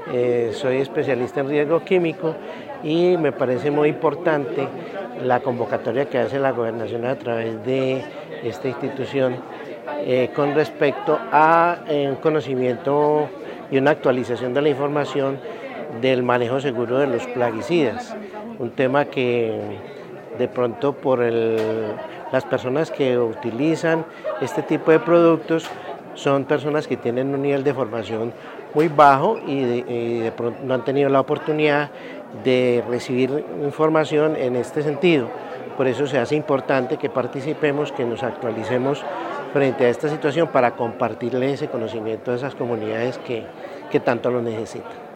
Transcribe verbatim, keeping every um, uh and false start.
eh, soy especialista en riesgo químico y me parece muy importante la convocatoria que hace la Gobernación a través de esta institución eh, con respecto a eh, un conocimiento y una actualización de la información del manejo seguro de los plaguicidas, un tema que de pronto por el, las personas que utilizan este tipo de productos son personas que tienen un nivel de formación muy bajo y de, y de pronto no han tenido la oportunidad de recibir información en este sentido. Por eso se hace importante que participemos, que nos actualicemos frente a esta situación para compartirle ese conocimiento a esas comunidades que, que tanto lo necesitan.